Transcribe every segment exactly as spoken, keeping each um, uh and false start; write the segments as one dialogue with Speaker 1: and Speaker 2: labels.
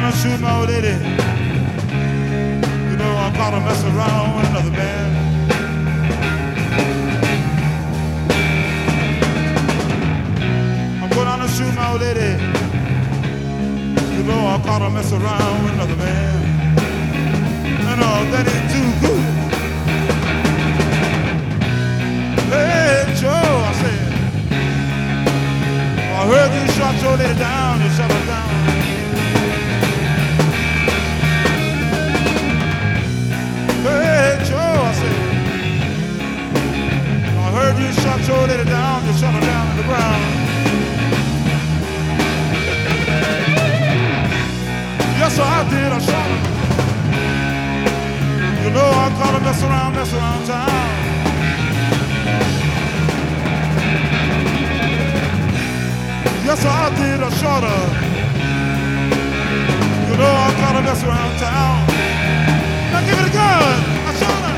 Speaker 1: to shoot my old lady. You know, I'm gonna mess around with another man. I'm going to shoot my old lady. You know, I'm gonna mess around with another man. And all that ain't too good. Hey, Joe, I said, I heard you shot your lady down, you shot her down. Hey, Joe, I said, I heard you shot your lady down, you shot her down in the ground. Yes, sir, I did, I shot her. You know, I call her mess around, mess around town. Yes, sir, I did, I shot her. You know, I call her mess around town. Now give it a gun, I shot her.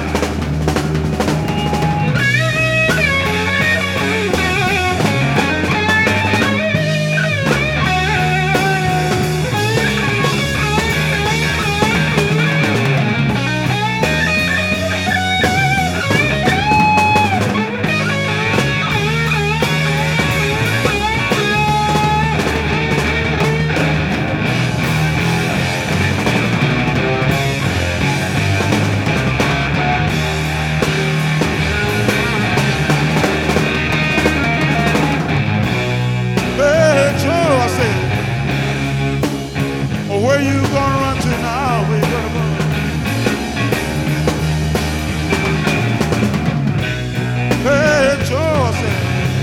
Speaker 1: Where you gonna run to now? Where you gonna run? Hey, Joe, I said,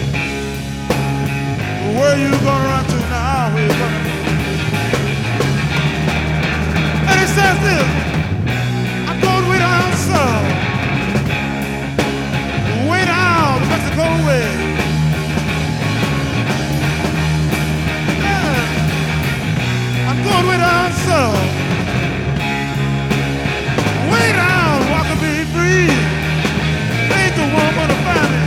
Speaker 1: where you gonna run to now? Where you gonna run? And he says this, I'm going way down south, way down the Mexico way. Going way down south, way down, walk and be free. Ain't the one gonna find me.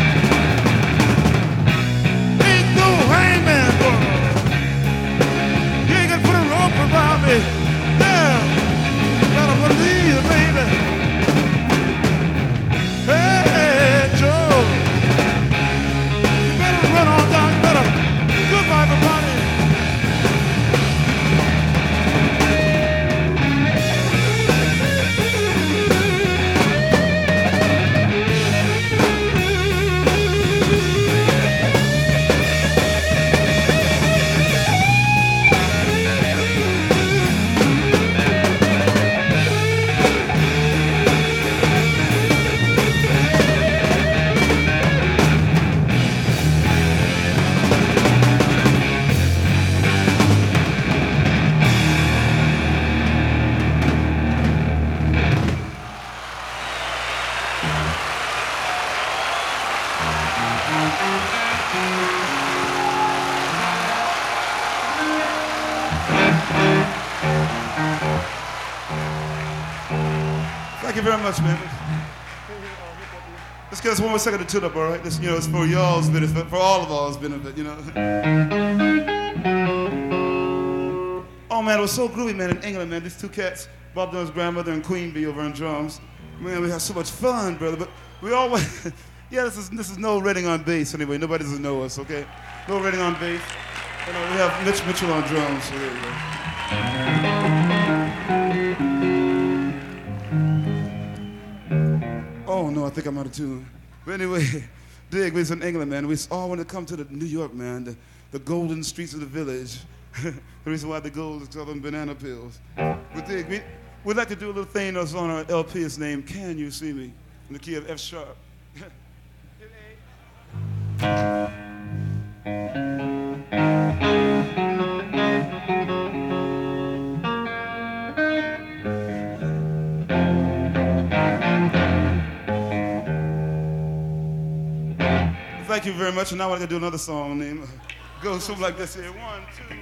Speaker 1: Ain't no hangman gonna. You ain't gonna put a rope around me. Damn, gotta believe it, baby. Hey, Joe, you better run on down. You better goodbye, everybody. Thank you very much, man. Let's get us one more second to tune up, all right? This, you know, it's for y'all's benefit, for all of all's benefit, you know. Oh man, it was so groovy, man, in England, man. These two cats, Bob Dylan's grandmother and Queen Bee over on drums. Man, we had so much fun, brother. But we always, yeah, this is this is no Redding on bass anyway. Nobody doesn't know us, okay? No Redding on bass. You know, we have Mitch Mitchell on drums. So there you go. Oh no, I think I'm out of tune. But anyway, dig, we was in England, man. We all want to come to the New York, man. The, the golden streets of the village. The reason why the gold is called them banana pills. But dig, we, we'd like to do a little thing that's on our L P. It's named Can You See Me? In the key of F sharp. Thank you very much. And now I'm going to do another song named, goes something like this here. One, two.